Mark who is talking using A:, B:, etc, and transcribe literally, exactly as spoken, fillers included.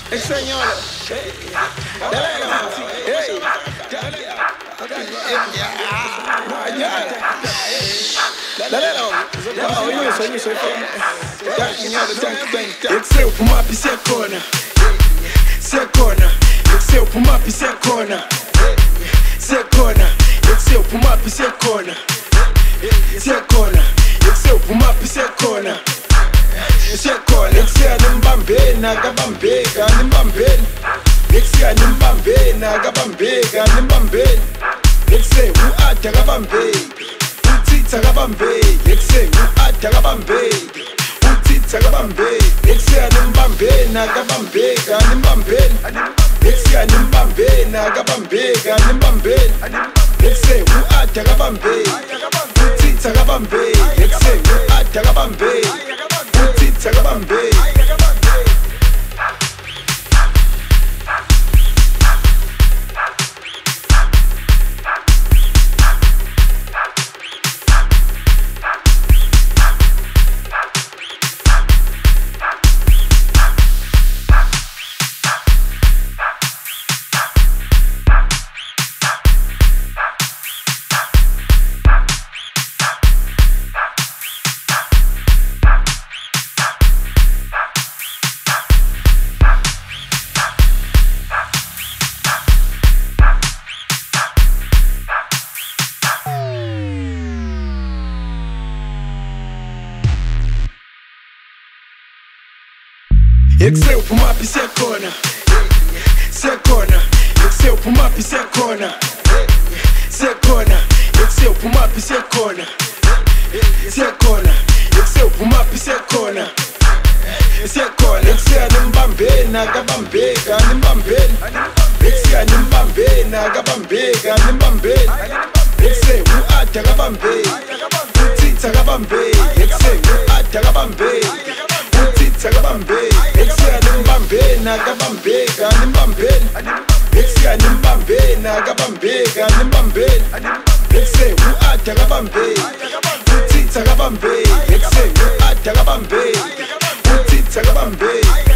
A: Senhora, Excel pro map, isso é cona. Isso é cona. Excel pro map, isso é cona. Isso é cona. Excel pro map, isso é cona. Isso é cona. Excel pro map, isso é cona. Isso é cona. Excel nimbambena, gabambega, nimbambena. Excel nimbambena, gabambega, nimbambena. Excel uata gabambega. Utitsa gabambega. Excel uata gabambega. Utitsa gabambega. Excel nimbambena, gabambega, nimbambena. Excel nimbambena, gabambega, nimbambena. Excel uata gabambega. Utitsa gabambega. Excel uata gabambega. Utitsa gabambega. Excel pro map, isso é cona. Isso é cona. Excel pro map, isso é cona. Isso é cona. Excel pro map, isso é cona. Isso é cona. Excel pro map, isso é cona. Isso é cona. Excel nimbambena, gabambega, nimbambena. Excel nimbambena, gabambega, nimbambena. Excel uata gabambega. Utitsa gabambega. Excel uata gabambega. Utitsa gabambega. Excel nimbambena, gabambega, nimbambena. Excel nimbambena, gabambega, nimbambena. Excel uata gabambega. Utitsa gabambega. Excel uata gabambega. Utitsa gabambega.